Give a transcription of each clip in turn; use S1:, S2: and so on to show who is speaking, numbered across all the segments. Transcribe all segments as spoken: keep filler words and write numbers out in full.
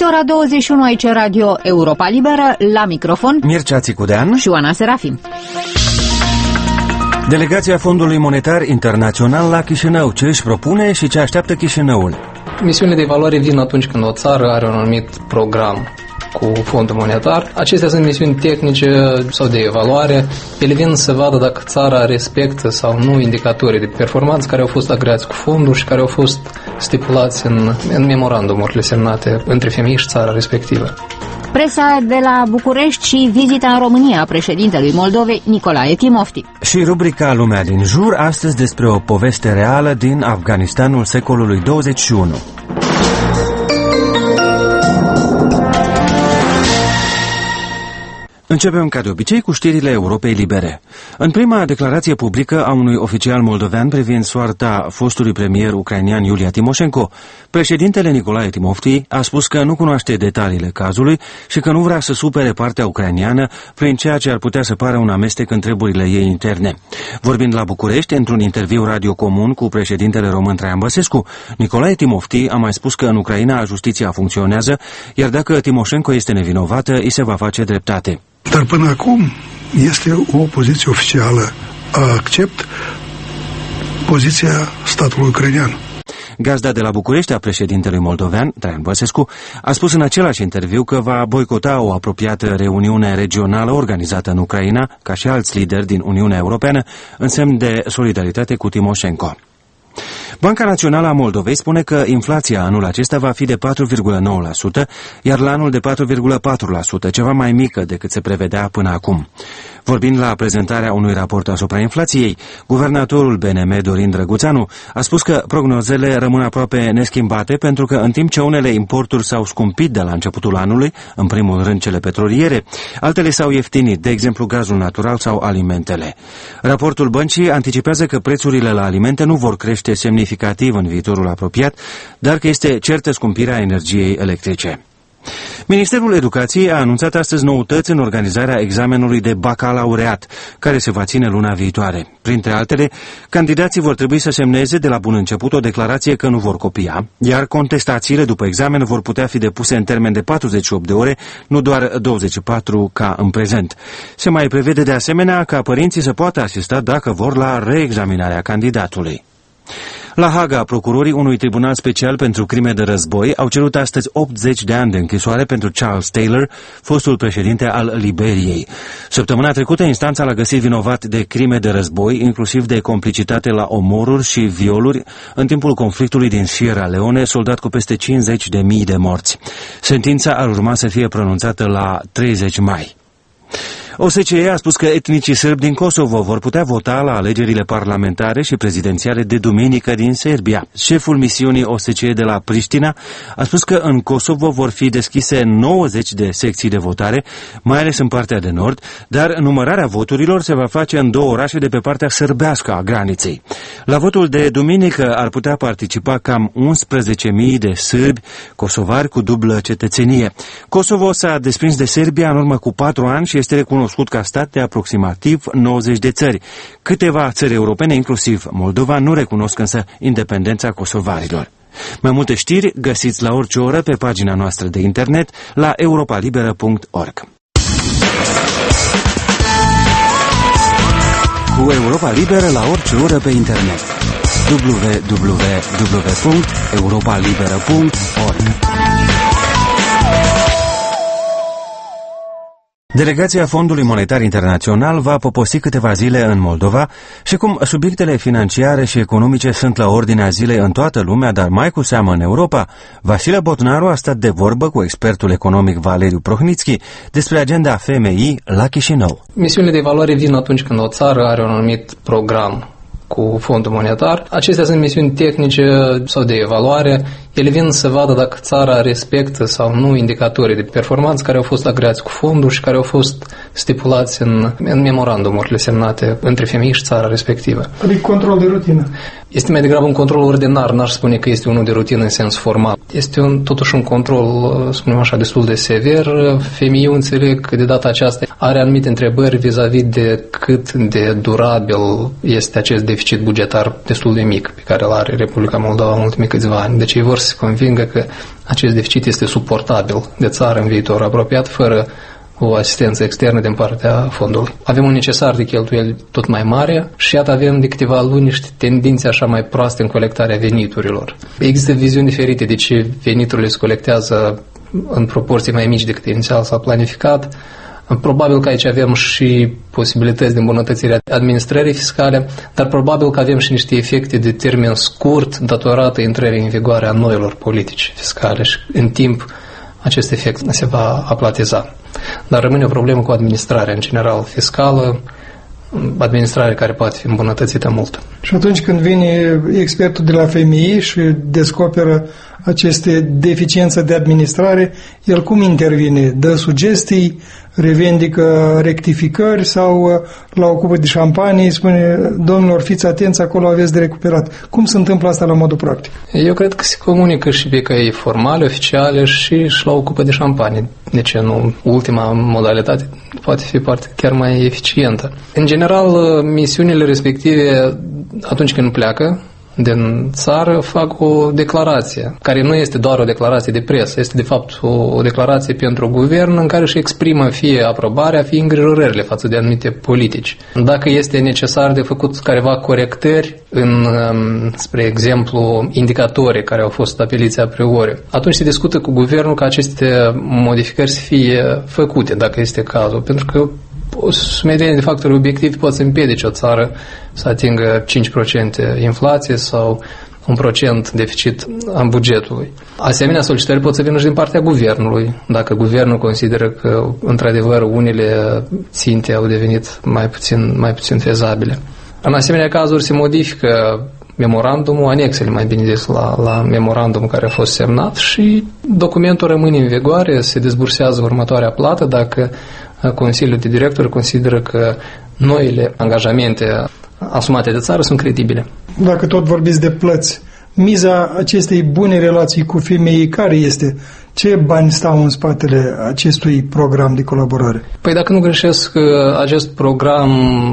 S1: Este ora douăzeci și unu, aici Radio Europa Liberă, la microfon
S2: Mircea Țicudean
S1: și Oana Serafim.
S2: Delegația Fondului Monetar Internațional la Chișinău. Ce își propune și ce așteaptă Chișinăul?
S3: Misiunile de evaluare vin atunci când o țară are un anumit program cu fondul monetar. Acestea sunt misiuni tehnice sau de evaluare. Ele vin să vadă dacă țara respectă sau nu indicatorii de performanță care au fost agreați cu fondul și care au fost stipulați în, în memorandumurile semnate între femei și țara respectivă.
S1: Presa de la București și vizita în România a președintelui Moldovei, Nicolae Timofti.
S2: Și rubrica Lumea din jur, astăzi despre o poveste reală din Afganistanul secolului douăzeci și unu. Începem ca de obicei cu știrile Europei Libere. În prima declarație publică a unui oficial moldovean privind soarta fostului premier ucrainian Iulia Timoșenko, președintele Nicolae Timofti a spus că nu cunoaște detaliile cazului și că nu vrea să supere partea ucrainiană prin ceea ce ar putea să pară un amestec în treburile ei interne. Vorbind la București, într-un interviu radio comun cu președintele român Traian Băsescu, Nicolae Timofti a mai spus că în Ucraina justiția funcționează, iar dacă Timoșenko este nevinovată, îi se va face dreptate.
S4: Dar până acum este o poziție oficială. Accept poziția statului ucrainean.
S2: Gazda de la București a președintelui moldovean, Traian Băsescu, a spus în același interviu că va boicota o apropiată reuniune regională organizată în Ucraina, ca și alți lideri din Uniunea Europeană, în semn de solidaritate cu Timoșenko. Banca Națională a Moldovei spune că inflația anul acesta va fi de patru virgulă nouă la sută, iar la anul de patru virgulă patru la sută, ceva mai mică decât se prevedea până acum. Vorbind la prezentarea unui raport asupra inflației, guvernatorul B N M, Dorin Drăguțanu, a spus că prognozele rămân aproape neschimbate pentru că în timp ce unele importuri s-au scumpit de la începutul anului, în primul rând cele petroliere, altele s-au ieftinit, de exemplu gazul natural sau alimentele. Raportul băncii anticipează că prețurile la alimente nu vor crește semnificativ în viitorul apropiat, dar că este certă scumpirea energiei electrice. Ministerul Educației a anunțat astăzi noutăți în organizarea examenului de bacalaureat, care se va ține luna viitoare. Printre altele, candidații vor trebui să semneze de la bun început o declarație că nu vor copia, iar contestațiile după examen vor putea fi depuse în termen de patruzeci și opt de ore, nu doar douăzeci și patru ca în prezent. Se mai prevede de asemenea ca părinții să poată asista dacă vor la reexaminarea candidatului. La Haga, procurorii unui tribunal special pentru crime de război au cerut astăzi optzeci de ani de închisoare pentru Charles Taylor, fostul președinte al Liberiei. Săptămâna trecută, instanța l-a găsit vinovat de crime de război, inclusiv de complicitate la omoruri și violuri în timpul conflictului din Sierra Leone, soldat cu peste cincizeci de mii de morți. Sentința ar urma să fie pronunțată la treizeci mai. O S C E a spus că etnicii sârbi din Kosovo vor putea vota la alegerile parlamentare și prezidențiale de duminică din Serbia. Șeful misiunii O S C E de la Priștina a spus că în Kosovo vor fi deschise nouăzeci de secții de votare, mai ales în partea de nord, dar numărarea voturilor se va face în două orașe de pe partea sârbească a graniței. La votul de duminică ar putea participa cam unsprezece mii de sârbi kosovari cu dublă cetățenie. Kosovo s-a desprins de Serbia în urmă cu patru ani și este recunoscut ca stat de aproximativ nouăzeci de țări. Câteva țări europene, inclusiv Moldova, nu recunosc însă independența kosovarilor. Mai multe știri găsiți la orice oră pe pagina noastră de internet la europalibera punct org. Cu Europa Liberă la orice oră pe internet. w w w punct europalibera punct org. Delegația Fondului Monetar Internațional va poposi câteva zile în Moldova și cum subiectele financiare și economice sunt la ordinea zilei în toată lumea, dar mai cu seamă în Europa, Vasile Botnaru a stat de vorbă cu expertul economic Valeriu Prohnitski despre agenda F M I la Chișinău.
S3: Misiunile de evaluare vin atunci când o țară are un anumit program cu fondul monetar. Acestea sunt misiuni tehnice sau de evaluare. Ele vin să vadă dacă țara respectă sau nu indicatorii de performanță care au fost agreați cu fondul și care au fost stipulați în, în memorandumurile semnate între femei și țara respectivă.
S5: Adică control de rutină.
S3: Este mai degrabă un control ordinar, n-aș spune că este unul de rutină în sens formal. Este un, totuși un control, spunem așa, destul de sever. F M I-ul, înțeleg că de data aceasta are anumite întrebări vis-a-vis de cât de durabil este acest deficit bugetar destul de mic pe care îl are Republica Moldova în ultimii câțiva ani. Deci ei vor să se convingă că acest deficit este suportabil de țară în viitor apropiat, fără o asistență externă din partea fondului. Avem un necesar de cheltuieli tot mai mare și iată avem de câteva luni niște tendințe așa mai proaste în colectarea veniturilor. Există viziuni diferite de ce veniturile se colectează în proporții mai mici decât inițial s-a planificat. Probabil că aici avem și posibilități de îmbunătățire a administrării fiscale, dar probabil că avem și niște efecte de termen scurt datorate intrării în vigoare a noilor politici fiscale și în timp acest efect se va aplatiza. Dar rămâne o problemă cu administrarea în general fiscală, administrare care poate fi îmbunătățită mult.
S5: Și atunci când vine expertul de la F M I și descoperă aceste deficiențe de administrare, el cum intervine? Dă sugestii, revendică rectificări sau la o cupă de șampanie spune, domnilor, fiți atenți, acolo aveți de recuperat. Cum se întâmplă asta la modul practic? Eu cred că se comunică și pe căi formale, oficiale și, și la o cupă de șampanie. De ce nu? Ultima modalitate poate fi parte chiar mai eficientă. În general, misiunile respective, atunci când pleacă din țară, fac o declarație, care nu este doar o declarație de presă, este de fapt o, o declarație pentru guvern în care își exprimă fie aprobarea, fie îngrijorările față de anumite politici. Dacă este necesar de făcut careva corectări în, spre exemplu, indicatorii care au fost stabiliți a priori, atunci se discută cu guvernul ca aceste modificări să fie făcute, dacă este cazul, pentru că o sumedenie de factori obiectivi poate să împiedice o țară să atingă cinci la sută inflație sau un procent deficit în bugetului. Asemenea, solicitări pot să vină și din partea guvernului. Dacă guvernul consideră că, într-adevăr, unele ținte au devenit mai puțin, mai puțin fezabile. În asemenea cazuri se modifică memorandumul, anexele, mai bine zis, la, la memorandumul care a fost semnat și documentul rămâne în vigoare, se dezbursează următoarea plată dacă Consiliul de Directori consideră că noile angajamente asumate de țară sunt credibile. Dacă tot vorbiți de plăți, miza acestei bune relații cu F M I care este? Ce bani stau în spatele acestui program de colaborare? Păi dacă nu greșesc, acest program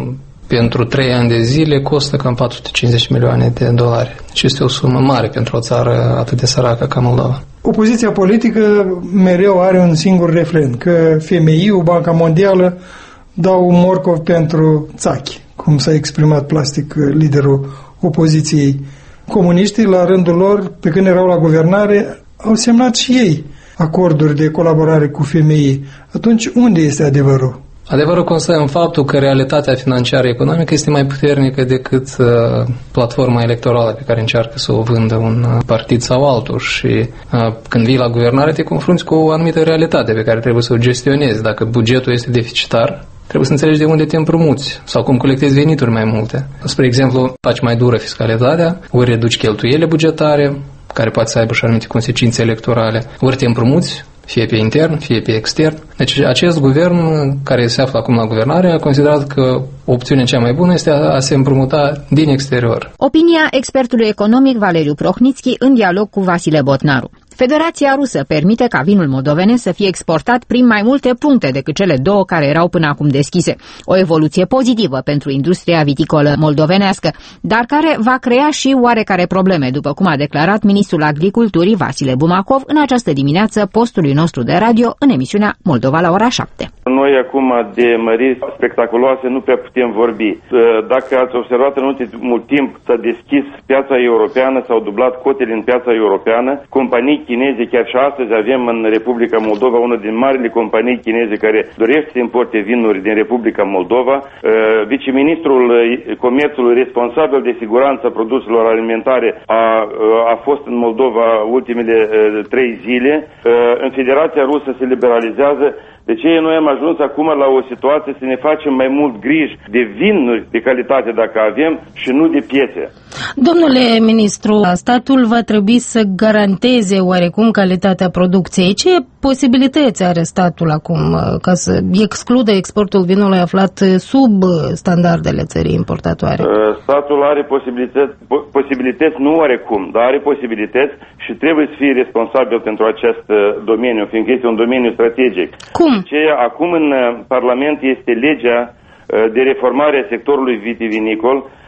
S5: pentru trei ani de zile costă cam patru sute cincizeci milioane de dolari. Și este o sumă mare pentru o țară atât de săracă ca Moldova. Opoziția politică mereu are un singur refren, că F M I-ul, Banca Mondială dau un morcov pentru țachi, cum s-a exprimat plastic liderul opoziției. Comuniștii, la rândul lor, pe când erau la guvernare, au semnat și ei acorduri de colaborare cu F M I. Atunci, unde este adevărul? Adevărul constă în faptul că realitatea financiară economică este mai puternică decât uh, platforma electorală pe care încearcă să o vândă un uh, partid sau altul și uh, când vii la guvernare te confrunți cu o anumită realitate pe care trebuie să o gestionezi. Dacă bugetul este deficitar, trebuie să înțelegi de unde te împrumuți sau cum colectezi venituri mai multe. Spre exemplu, faci mai dură fiscalitatea, ori reduci cheltuielile bugetare, care poate să aibă și anumite consecințe electorale, ori te împrumuți, fie pe intern, fie pe extern. Deci acest guvern care se află acum la guvernare a considerat că opțiunea cea mai bună este a se împrumuta din exterior.
S1: Opinia expertului economic Valeriu Prohnitski în dialog cu Vasile Botnaru. Federația Rusă permite ca vinul moldovenesc să fie exportat prin mai multe puncte decât cele două care erau până acum deschise. O evoluție pozitivă pentru industria viticolă moldovenească, dar care va crea și oarecare probleme, după cum a declarat ministrul agriculturii Vasile Bumacov în această dimineață postului nostru de radio în emisiunea Moldova la ora șapte.
S6: Noi acum de măriri spectaculoase nu prea putem vorbi. Dacă ați observat, în ultimul timp s-a deschis piața europeană, s-au dublat cotele în piața europeană, companii chineze, chiar și astăzi avem în Republica Moldova una din marile companii chineze care dorește să importe vinuri din Republica Moldova. Viceministrul Comerțului responsabil de siguranța produselor alimentare a, a fost în Moldova ultimele trei zile. În Federația Rusă se liberalizează. De ce noi am ajuns acum la o situație să ne facem mai mult griji de vinuri de calitate dacă avem și nu de piețe?
S7: Domnule ministru, statul va trebui să garanteze oarecum calitatea producției. Ce posibilități are statul acum ca să excludă exportul vinului aflat sub standardele țării importatoare?
S6: Statul are posibilități, posibilități nu oarecum, dar are posibilități și trebuie să fie responsabil pentru acest domeniu, fiindcă este un domeniu strategic.
S7: Cum?
S6: Ce acum în Parlament este legea de reformare a sectorului vitivinicol.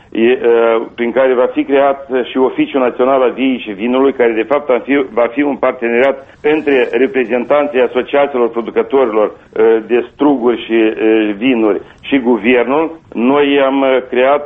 S6: prin care va fi creat și Oficiul Național al Viei și Vinului, care de fapt va fi un parteneriat între reprezentanții asociațiilor producătorilor de struguri și vinuri și guvernul. Noi am creat,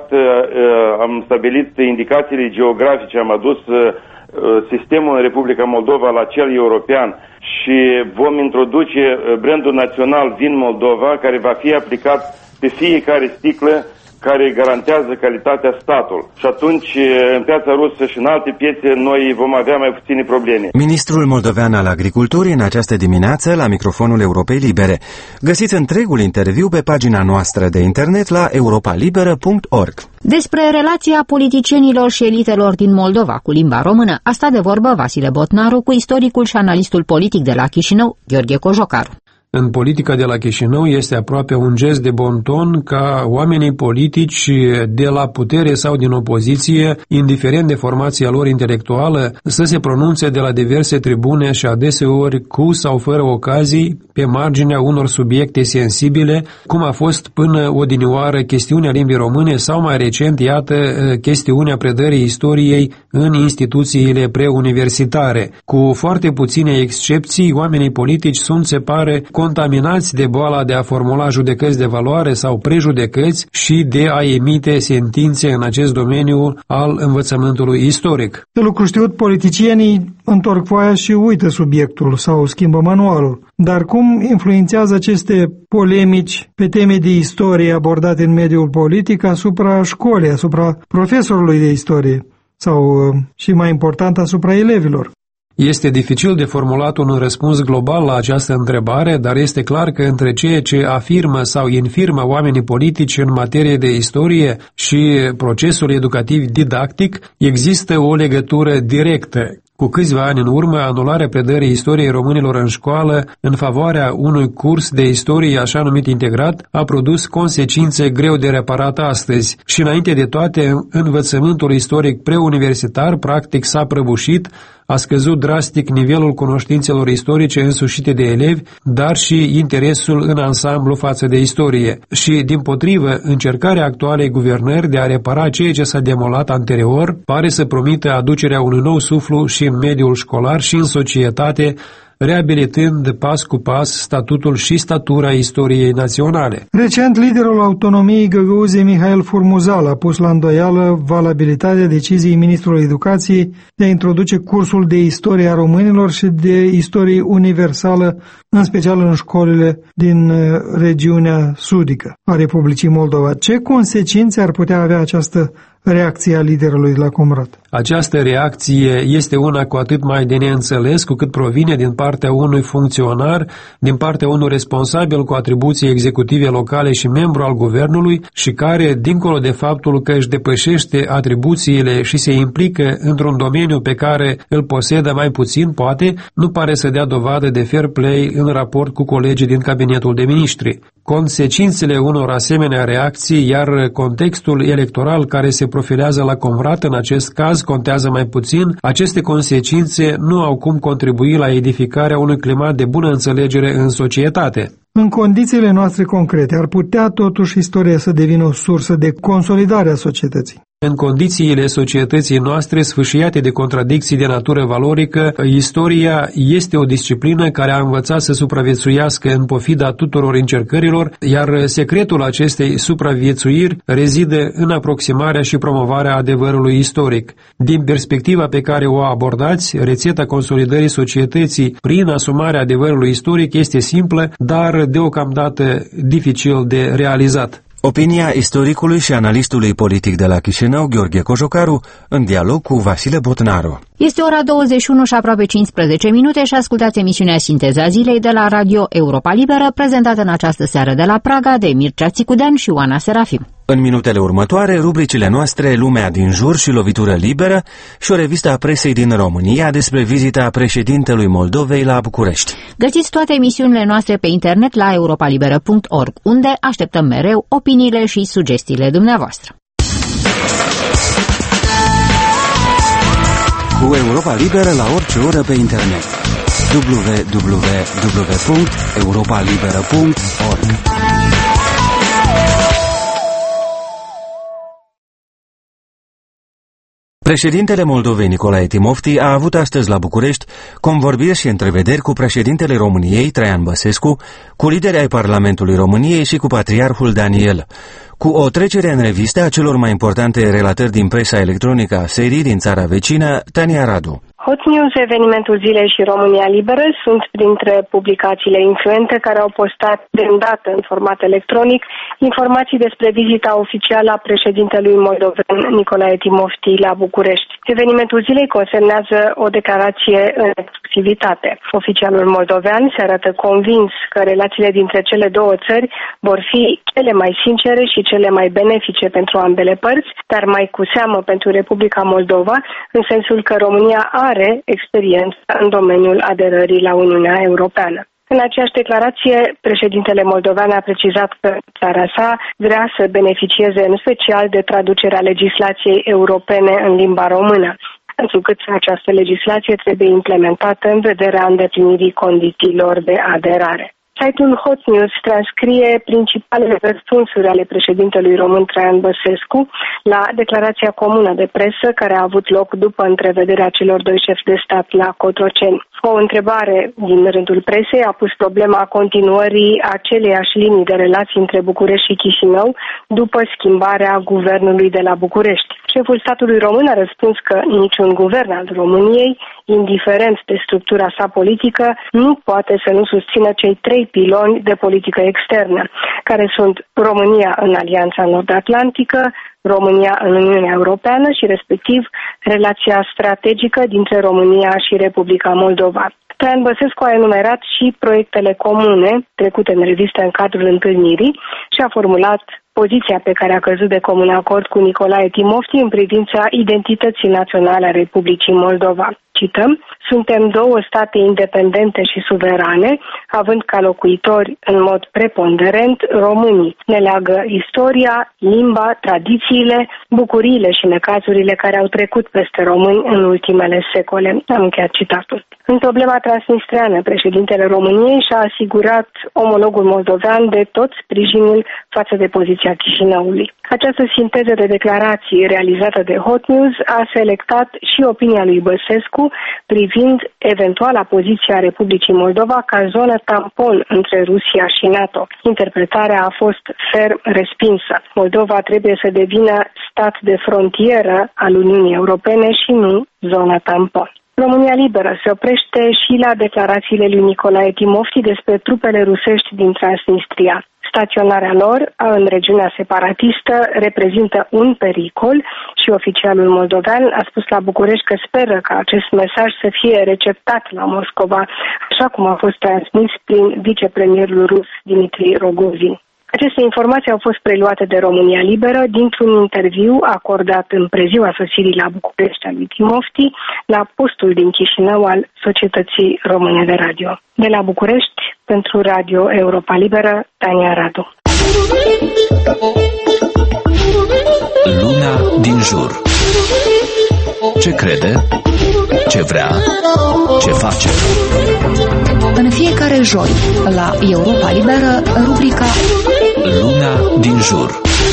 S6: am stabilit indicațiile geografice, am adus sistemul în Republica Moldova la cel european și vom introduce brandul național Vin Moldova, care va fi aplicat pe fiecare sticlă, care garantează calitatea statul. Și atunci, în piața rusă și în alte piețe, noi vom avea mai puține probleme.
S2: Ministrul moldovean al Agriculturii în această dimineață la microfonul Europei Libere. Găsiți întregul interviu pe pagina noastră de internet la europa liberă punct org.
S1: Despre relația politicienilor și elitelor din Moldova cu limba română a stat de vorbă Vasile Botnaru cu istoricul și analistul politic de la Chișinău, Gheorghe Cojocaru.
S8: În politica de la Chișinău este aproape un gest de bon ton ca oamenii politici de la putere sau din opoziție, indiferent de formația lor intelectuală, să se pronunțe de la diverse tribune și adeseori cu sau fără ocazii pe marginea unor subiecte sensibile, cum a fost până odinioară chestiunea limbii române sau mai recent, iată, chestiunea predării istoriei în instituțiile preuniversitare. Cu foarte puține excepții, oamenii politici sunt, se pare, contaminați de boala de a formula judecăți de valoare sau prejudecăți și de a emite sentințe în acest domeniu al învățământului istoric.
S5: De lucru știut, politicienii întorc foaia și uită subiectul sau schimbă manualul. Dar cum influențează aceste polemici pe teme de istorie abordate în mediul politic asupra școlii, asupra profesorului de istorie sau, și mai important, asupra elevilor?
S8: Este dificil de formulat un răspuns global la această întrebare, dar este clar că între ceea ce afirmă sau infirmă oamenii politici în materie de istorie și procesul educativ didactic există o legătură directă. Cu câțiva ani în urmă, anularea predării istoriei românilor în școală în favoarea unui curs de istorie așa numit integrat a produs consecințe greu de reparat astăzi și înainte de toate învățământul istoric preuniversitar practic s-a prăbușit, a scăzut drastic nivelul cunoștințelor istorice însușite de elevi, dar și interesul în ansamblu față de istorie. Și, dimpotrivă, încercarea actualei guvernări de a repara ceea ce s-a demolat anterior pare să promită aducerea unui nou suflu și în mediul școlar și în societate, reabilitând pas cu pas statutul și statura istoriei naționale.
S5: Recent, liderul autonomiei găgăuze Mihail Furmuzal a pus la îndoială valabilitatea deciziei ministrului educației de a introduce cursul de istorie a românilor și de istorie universală, în special în școlile din regiunea sudică a Republicii Moldova. Ce consecințe ar putea avea această reacția liderului la Comrat?
S8: Această reacție este una cu atât mai de neînțeles cu cât provine din partea unui funcționar, din partea unui responsabil cu atribuții executive locale și membru al guvernului și care, dincolo de faptul că își depășește atribuțiile și se implică într-un domeniu pe care îl posedă mai puțin, poate, nu pare să dea dovadă de fair play în raport cu colegii din cabinetul de miniștri. Consecințele unor asemenea reacții, iar contextul electoral care se profilează la Comrat în acest caz contează mai puțin, aceste consecințe nu au cum contribui la edificarea unui climat de bună înțelegere în societate.
S5: În condițiile noastre concrete, ar putea totuși istoria să devină o sursă de consolidare a societății?
S8: În condițiile societății noastre sfâșiate de contradicții de natură valorică, istoria este o disciplină care a învățat să supraviețuiască în pofida tuturor încercărilor, iar secretul acestei supraviețuiri rezidă în aproximarea și promovarea adevărului istoric. Din perspectiva pe care o abordați, rețeta consolidării societății prin asumarea adevărului istoric este simplă, dar deocamdată dificil de realizat.
S2: Opinia istoricului și analistului politic de la Chișinău, Gheorghe Cojocaru, în dialog cu Vasile Botnaru.
S1: Este ora douăzeci și unu și aproape cincisprezece minute și ascultați emisiunea Sinteza Zilei de la Radio Europa Liberă, prezentată în această seară de la Praga de Mircea Țicudean și Oana Serafim.
S2: În minutele următoare, rubricile noastre Lumea din jur și Lovitură liberă și o revistă a presei din România despre vizita președintelui Moldovei la București.
S1: Găsiți toate emisiunile noastre pe internet la europa liberă punct org, unde așteptăm mereu opiniile și sugestiile dumneavoastră.
S2: Cu Europa Liberă la orice oră pe internet. w w w punct europa liberă punct org Președintele Moldovei Nicolae Timofti a avut astăzi la București convorbiri și întrevederi cu președintele României Traian Băsescu, cu lideri ai Parlamentului României și cu Patriarhul Daniel. Cu o trecere în revistă a celor mai importante relatări din presa electronică a serii din țara vecină, Tania Radu.
S9: Hot News, Evenimentul Zilei și România Liberă sunt printre publicațiile influente care au postat de îndată în format electronic informații despre vizita oficială a președintelui moldoven Nicolae Timofti la București. Evenimentul Zilei consemnează o declarație în exclusivitate. Oficialul moldovean se arată convins că relațiile dintre cele două țări vor fi cele mai sincere și cele mai benefice pentru ambele părți, dar mai cu seamă pentru Republica Moldova, în sensul că România are are experiență în domeniul aderării la Uniunea Europeană. În aceeași declarație, președintele moldovean a precizat că țara sa vrea să beneficieze în special de traducerea legislației europene în limba română, întrucât această legislație trebuie implementată în vederea îndeplinirii condițiilor de aderare. Site-ul Hot News transcrie principalele răspunsuri ale președintelui român Traian Băsescu la declarația comună de presă care a avut loc după întrevederea celor doi șefi de stat la Cotroceni. O întrebare din rândul presei a pus problema continuării aceleiași linii de relații între București și Chișinău după schimbarea guvernului de la București. Șeful statului român a răspuns că niciun guvern al României, indiferent de structura sa politică, nu poate să nu susțină cei trei piloni de politică externă, care sunt România în Alianța Nord-Atlantică, România în Uniunea Europeană și, respectiv, relația strategică dintre România și Republica Moldova. Traian Băsescu a enumerat și proiectele comune trecute în revistă în cadrul întâlnirii și a formulat poziția pe care a căzut de comun acord cu Nicolae Timofti în privința identității naționale a Republicii Moldova. Cităm: suntem două state independente și suverane, având ca locuitori în mod preponderent românii. Ne leagă istoria, limba, tradițiile, bucuriile și necazurile care au trecut peste români în ultimele secole. Am încheiat citatul. În problema transnistreană, președintele României și-a asigurat omologul moldovean de tot sprijinul față de poziția Chișinăului. Această sinteză de declarații realizată de Hot News a selectat și opinia lui Băsescu privind eventuala poziție a Republicii Moldova ca zonă tampon între Rusia și NATO. Interpretarea a fost ferm respinsă. Moldova trebuie să devină stat de frontieră al Uniunii Europene și nu zonă tampon. România Liberă se oprește și la declarațiile lui Nicolae Timofti despre trupele rusești din Transnistria. Staționarea lor în regiunea separatistă reprezintă un pericol și oficialul moldovean a spus la București că speră ca acest mesaj să fie receptat la Moscova, așa cum a fost transmis prin vicepremierul rus Dmitri Rogozin. Aceste informații au fost preluate de România Liberă dintr-un interviu acordat în preziua sosirii la București al lui Timofti la postul din Chișinău al Societății Române de Radio. De la București, pentru Radio Europa Liberă, Tania Radu.
S10: Luna din jur. Ce crede? Ce vrea? Ce face?
S11: În fiecare joi, la Europa Liberă, rubrica
S10: Luna din jur.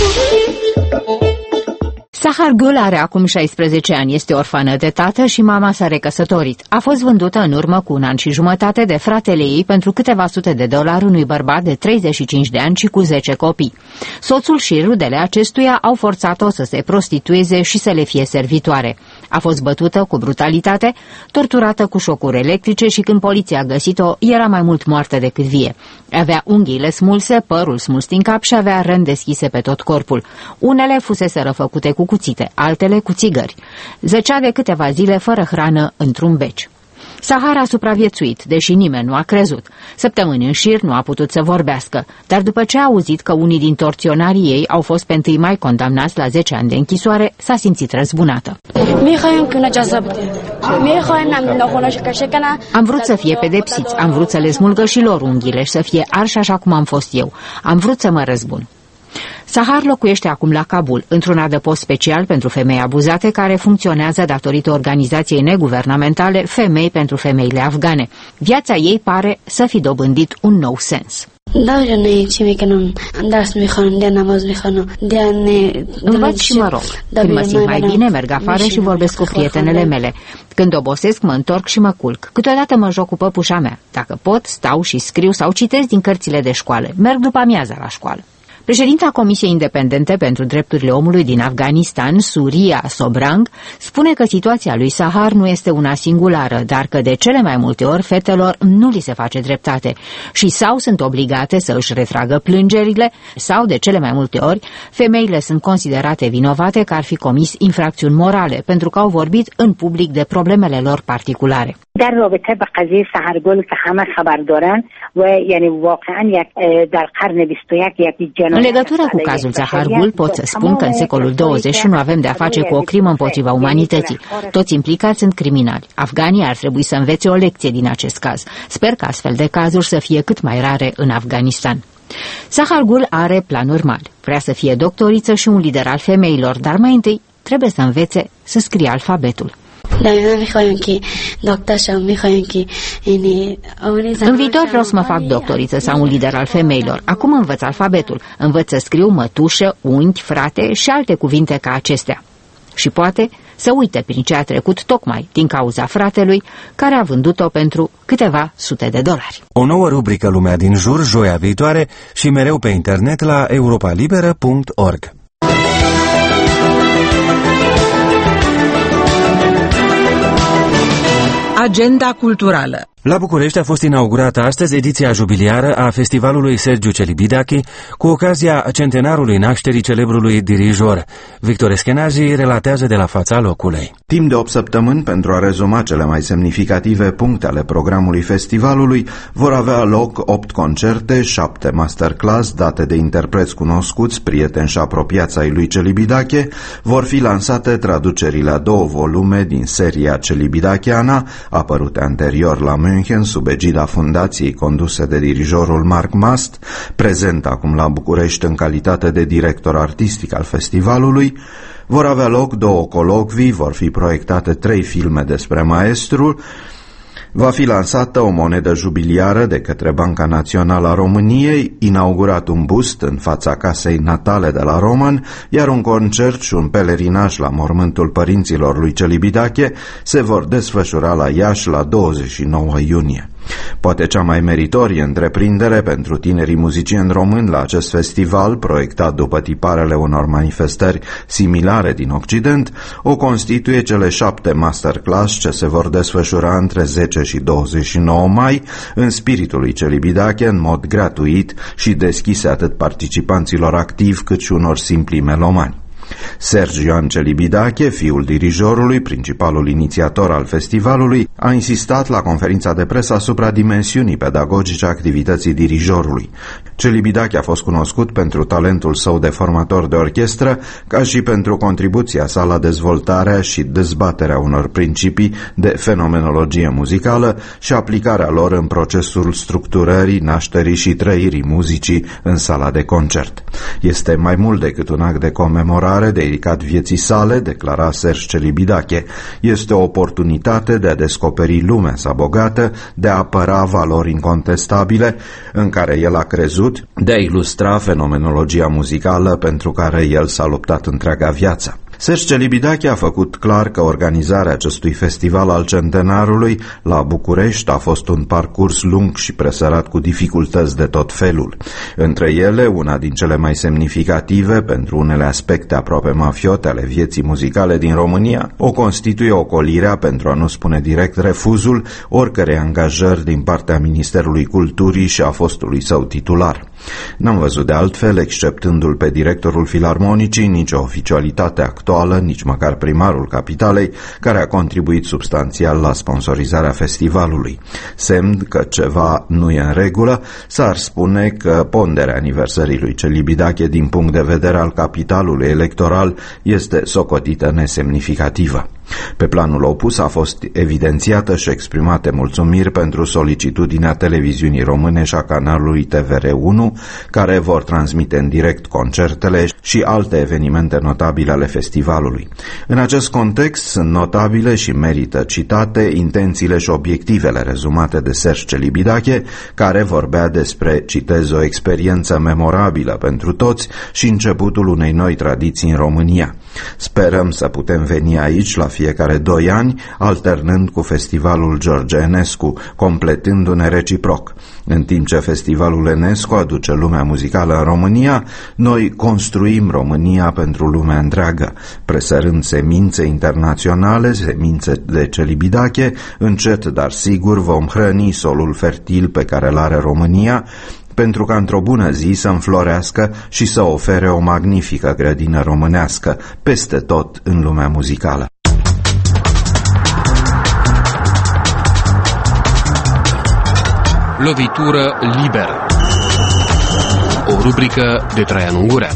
S1: Sahar Gül are acum șaisprezece ani, este orfană de tată și mama s-a recăsătorit. A fost vândută în urmă cu un an și jumătate de fratele ei pentru câteva sute de dolari unui bărbat de treizeci și cinci de ani și cu zece copii. Soțul și rudele acestuia au forțat-o să se prostitueze și să le fie servitoare. A fost bătută cu brutalitate, torturată cu șocuri electrice și când poliția a găsit-o, era mai mult moartă decât vie. Avea unghiile smulse, părul smuls din cap și avea răni deschise pe tot corpul. Unele fusese răfăcute cu cuțite, altele cu țigări. Zăcea de câteva zile fără hrană într-un beci. Sahar a supraviețuit, deși nimeni nu a crezut. Săptămâni în șir nu a putut să vorbească, dar după ce a auzit că unii din torționarii ei au fost pe întâi mai condamnați la zece ani de închisoare, s-a simțit răzbunată. Am vrut să fie pedepsiți, am vrut să le smulgă și lor unghiile și să fie arși așa cum am fost eu. Am vrut să mă răzbun. Sahar locuiește acum la Kabul, într-un adăpost special pentru femei abuzate care funcționează datorită organizației neguvernamentale Femei pentru Femeile Afgane. Viața ei pare să fi dobândit un nou sens. Învăț și mă rog. Când mă simt mai bine, merg afară și vorbesc cu prietenele mele. Când obosesc, mă întorc și mă culc. Câteodată mă joc cu păpușa mea. Dacă pot, stau și scriu sau citesc din cărțile de școală. Merg după amiaza la școală. Președinta Comisiei Independente pentru Drepturile Omului din Afganistan, Surya Sobrang, spune că situația lui Sahar nu este una singulară, dar că de cele mai multe ori fetelor nu li se face dreptate și sau sunt obligate să își retragă plângerile, sau de cele mai multe ori femeile sunt considerate vinovate că ar fi comis infracțiuni morale pentru că au vorbit în public de problemele lor particulare.
S12: در رابطه با قضیه سحرگل که همه خبر دارن و یعنی واقعا یک در قرن بیست و یک یک جنایت.
S1: În legătură cu cazul Sahargul pot să spun că în secolul douăzeci și unu avem de a face cu o crimă împotriva umanității. Toți implicați sunt criminali. Afganii ar trebui să învețe o lecție din acest caz. Sper că astfel de cazuri să fie cât mai rare în Afganistan. Sahargul are planuri mari. Vrea să fie doctoriță și un lider al femeilor, dar mai întâi trebuie să învețe să scrie alfabetul. În viitor vreau să mă fac doctoriță sau un lider al femeilor. Acum învăț alfabetul. Învăț să scriu mătușă, unghi, frate și alte cuvinte ca acestea. Și poate să uite prin ce a trecut tocmai din cauza fratelui care a vândut-o pentru câteva sute de dolari.
S2: O nouă rubrică Lumea din jur, joia viitoare și mereu pe internet la europa liberă punct org.
S13: Agenda culturală.
S2: La București a fost inaugurată astăzi ediția jubiliară a festivalului Sergiu Celibidache cu ocazia centenarului nașterii celebrului dirijor. Victor Eschenazi relatează de la fața locului.
S14: Timp de opt săptămâni, pentru a rezuma cele mai semnificative puncte ale programului festivalului, vor avea loc opt concerte, șapte masterclass date de interpreți cunoscuți, prieteni și apropiați ai lui Celibidache, vor fi lansate traducerile a două volume din seria Celibidacheana, apărute anterior la München, sub egida fundației conduse de dirijorul Marc Mast, prezent acum la București în calitate de director artistic al festivalului. Vor avea loc două colocvii, vor fi proiectate trei filme despre maestru, va fi lansată o monedă jubiliară de către Banca Națională a României, inaugurat un bust în fața casei natale de la Roman, iar un concert și un pelerinaj la mormântul părinților lui Celibidache se vor desfășura la Iași la douăzeci și nouă iunie. Poate cea mai meritorie întreprindere pentru tinerii muzicieni români la acest festival, proiectat după tiparele unor manifestări similare din Occident, o constituie cele șapte masterclass ce se vor desfășura între zece și douăzeci și nouă mai, în spiritul lui Celibidache, în mod gratuit și deschise atât participanților activi cât și unor simpli melomani. Sergiu Ioan Celibidache, fiul dirijorului, principalul inițiator al festivalului, a insistat la conferința de presă asupra dimensiunii pedagogice a activității dirijorului. Celibidache a fost cunoscut pentru talentul său de formator de orchestră, ca și pentru contribuția sa la dezvoltarea și dezbaterea unor principii de fenomenologie muzicală și aplicarea lor în procesul structurării, nașterii și trăirii muzicii în sala de concert. Este mai mult decât un act de comemorare dedicat vieții sale, declara Sergiu Celibidache. Este o oportunitate de a descoperi lumea sa bogată, de a apăra valori incontestabile în care el a crezut, de a ilustra fenomenologia muzicală pentru care el s-a luptat întreaga viață. Sergiu Celibidache a făcut clar că organizarea acestui festival al centenarului la București a fost un parcurs lung și presărat cu dificultăți de tot felul. Între ele, una din cele mai semnificative pentru unele aspecte aproape mafiote ale vieții muzicale din România, o constituie ocolirea, pentru a nu spune direct refuzul, oricărei angajări din partea Ministerului Culturii și a fostului său titular. N-am văzut de altfel, exceptându-l pe directorul Filarmonicii, nicio oficialitate actuală, nici măcar primarul capitalei, care a contribuit substanțial la sponsorizarea festivalului. Semn că ceva nu e în regulă, s-ar spune că ponderea aniversării lui Celibidache din punct de vedere al capitalului electoral este socotită nesemnificativă. Pe planul opus a fost evidențiată și exprimate mulțumiri pentru solicitudinea televiziunii române și a canalului T V R unu, care vor transmite în direct concertele și alte evenimente notabile ale festivalului. În acest context sunt notabile și merită citate intențiile și obiectivele rezumate de Serge Celibidache, care vorbea despre, citez, o experiență memorabilă pentru toți și începutul unei noi tradiții în România. Sperăm să putem veni aici la fiecare doi ani, alternând cu festivalul George Enescu, completându-ne reciproc. În timp ce festivalul Enescu aduce lumea muzicală în România, noi construim România pentru lumea întreagă, presărând semințe internaționale, semințe de Celibidache, încet, dar sigur vom hrăni solul fertil pe care îl are România, pentru ca într-o bună zi să înflorească și să ofere o magnifică grădină românească peste tot în lumea muzicală.
S10: Lovitură liberă. O rubrică de Traian Ungurean.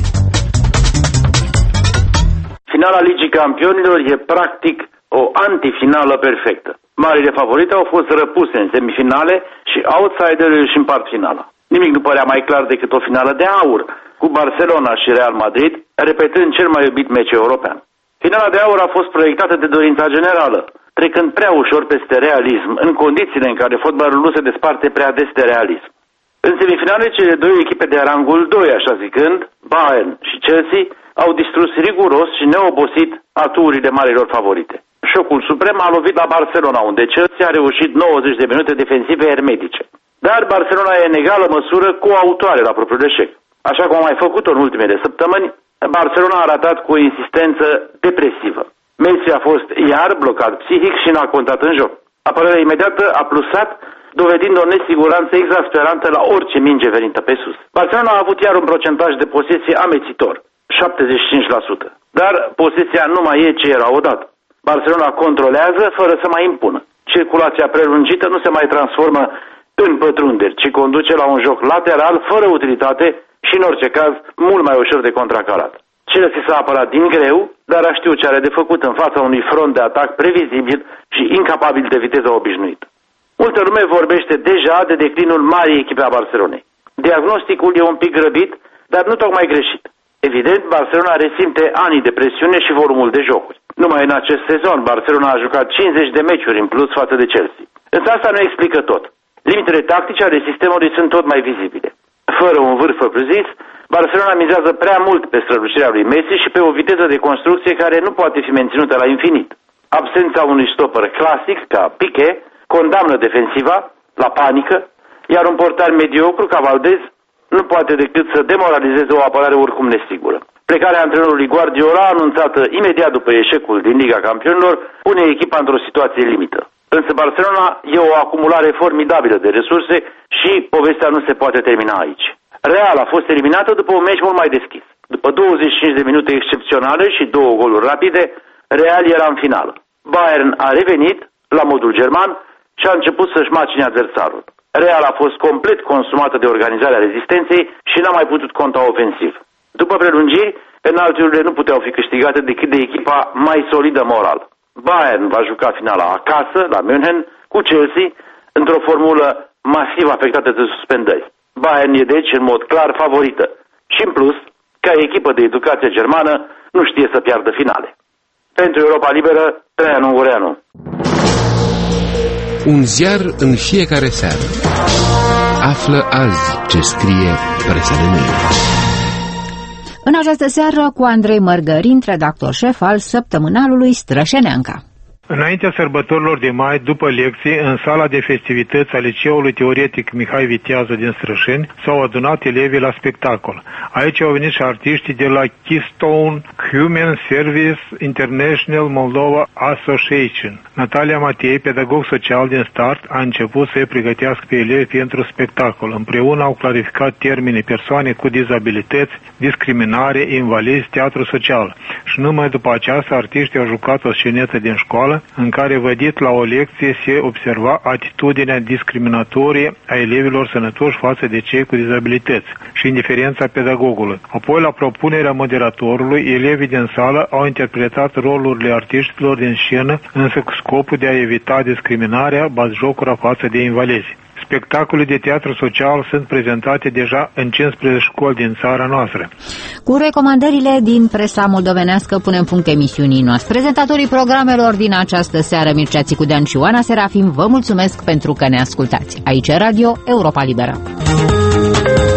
S6: Finala Ligii Campionilor e practic o antifinală perfectă. Marile favorite au fost răpuse în semifinale și outsiderii își împart finala. Nimic nu părea mai clar decât o finală de aur, cu Barcelona și Real Madrid repetând cel mai iubit meci european. Finala de aur a fost proiectată de dorința generală, trecând prea ușor peste realism, în condițiile în care fotbalul nu se desparte prea des de realism. În semifinale, cele două echipe de rangul doi, așa zicând, Bayern și Chelsea, au distrus riguros și neobosit aturile marilor favorite. Șocul suprem a lovit la Barcelona, unde Chelsea a reușit nouăzeci de minute defensive hermetice. Dar Barcelona e în egală măsură coautoare la propriul eșec. Așa cum a mai făcut-o în ultimele săptămâni, Barcelona a ratat cu o insistență depresivă. Messi a fost iar blocat psihic și n-a contat în joc. Apărarea imediată a plusat, dovedind o nesiguranță exasperantă la orice minge venită pe sus. Barcelona a avut iar un procentaj de posesie amețitor, șaptezeci și cinci la sută. Dar posesia nu mai e ce era odată. Barcelona controlează fără să mai impună. Circulația prelungită nu se mai transformă în pătrunderi, ci conduce la un joc lateral, fără utilitate și, în orice caz, mult mai ușor de contracarat. Chelsea s-a apărat din greu, dar a știut ce are de făcut în fața unui front de atac previzibil și incapabil de viteză obișnuită. Multă lume vorbește deja de declinul marii echipe a Barcelonei. Diagnosticul e un pic grăbit, dar nu tocmai greșit. Evident, Barcelona resimte ani de presiune și volumul de jocuri. Numai în acest sezon, Barcelona a jucat cincizeci de meciuri în plus față de Chelsea. Însă asta nu explică tot. Limitele tactice ale sistemului sunt tot mai vizibile. Fără un vârf propriu-zis, Barcelona mizează prea mult pe strălucirea lui Messi și pe o viteză de construcție care nu poate fi menținută la infinit. Absența unui stopper clasic, ca Piqué, condamnă defensiva la panică, iar un portar mediocru ca Valdez nu poate decât să demoralizeze o apărare oricum nesigură. Plecarea antrenorului Guardiola, anunțată imediat după eșecul din Liga Campionilor, pune echipa într-o situație limită. Însă Barcelona e o acumulare formidabilă de resurse și povestea nu se poate termina aici. Real a fost eliminată după un meci mult mai deschis. După douăzeci și cinci de minute excepționale și două goluri rapide, Real era în finală. Bayern a revenit la modul german și a început să-și macine adversarul. Real a fost complet consumată de organizarea rezistenței și n-a mai putut conta ofensiv. După prelungiri, penaltiurile nu puteau fi câștigate decât de echipa mai solidă moral. Bayern va juca finala acasă, la München, cu Chelsea, într-o formulă masiv afectată de suspendări. Bayern e deci în mod clar favorită și, în plus, ca echipă de educație germană, nu știe să piardă finale. Pentru Europa Liberă, Traian Ungureanu.
S10: Un ziar în fiecare seară. Află azi ce scrie presa de mâine.
S1: În această seară cu Andrei Mărgărin, redactor șef al săptămânalului Strășeneanca.
S15: Înaintea sărbătorilor de mai, după lecții, în sala de festivități a Liceului Teoretic Mihai Vitează din Strășeni, s-au adunat elevii la spectacol. Aici au venit și artiștii de la Keystone Human Service International Moldova Association. Natalia Matei, pedagog social din start, a început să-i pregătească pe elevi pentru spectacol. Împreună au clarificat termenii persoane cu dizabilități, discriminare, invalizi, teatru social. Și numai după aceasta, artiștii au jucat o scenetă din școală școală, în care vădit la o lecție se observa atitudinea discriminatorie a elevilor sănătoși față de cei cu dizabilități și indiferența pedagogului. Apoi, la propunerea moderatorului, elevii din sală au interpretat rolurile artiștilor din scenă, însă cu scopul de a evita discriminarea, batjocura față de invalezi. Spectacole de teatru social sunt prezentate deja în cincisprezece școli din țara noastră.
S1: Cu recomandările din presa moldovenească punem punct emisiunii noastre. Prezentatorii programelor din această seară, Mircea Țicudean și Oana Serafim, vă mulțumesc pentru că ne ascultați. Aici Radio Europa Liberă.